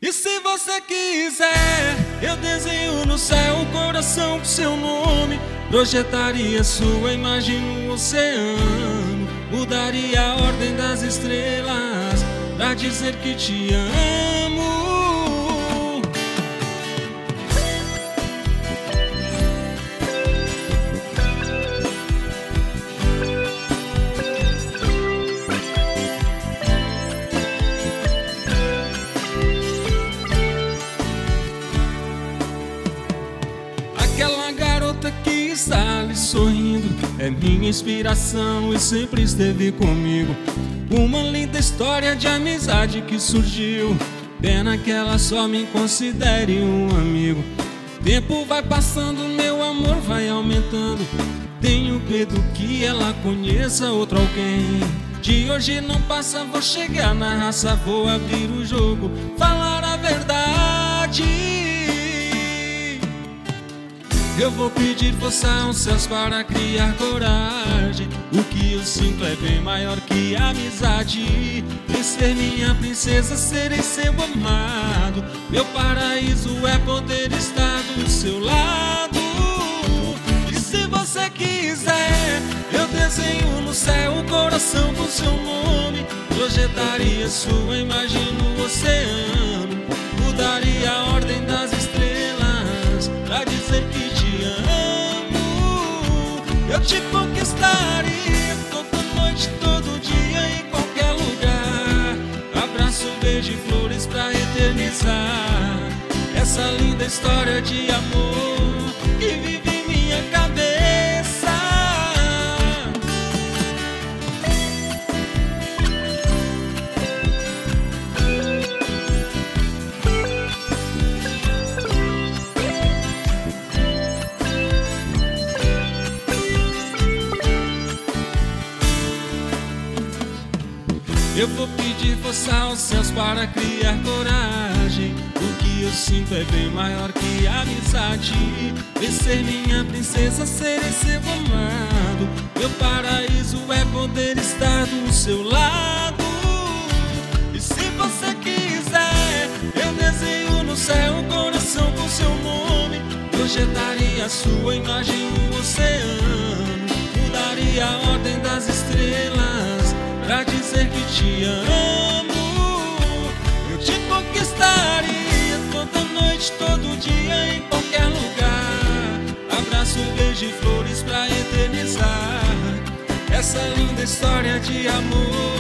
E se você quiser, eu desenho no céu o coração com seu nome. Projetaria sua imagem no oceano. Mudaria a ordem das estrelas pra dizer que te amo. Aquela garota que está ali sorrindo é minha inspiração e sempre esteve comigo. Uma linda história de amizade que surgiu. Pena que ela só me considere um amigo. Tempo vai passando, meu amor vai aumentando. Tenho medo que ela conheça outro alguém. De hoje não passa, vou chegar na raça, vou abrir o jogo, falar a verdade. Eu vou pedir força aos céus para criar coragem. O que eu sinto é bem maior que a amizade. Em ser minha princesa, serei seu amado. Meu paraíso é poder estar do seu lado. E se você quiser, eu desenho no céu o coração com seu nome. Projetaria sua imagem no oceano. Mudaria a ordem das estrelas pra dizer que te amo. Eu te conquistaria toda noite, todo dia, em qualquer lugar. Abraço, beijo e flores pra eternizar essa linda história de amor que vive em minha cabeça. Eu vou pedir força aos céus para criar coragem. O que eu sinto é bem maior que a amizade. Em ser minha princesa, serei seu amado. Meu paraíso é poder estar do seu lado. E se você quiser, eu desenho no céu o coração com seu nome. Projetaria a sua imagem no oceano. Mudaria a ordem das estrelas pra dizer que te amo. Eu te conquistaria toda noite, todo dia, em qualquer lugar. Abraço, beijo e flores pra eternizar essa linda história de amor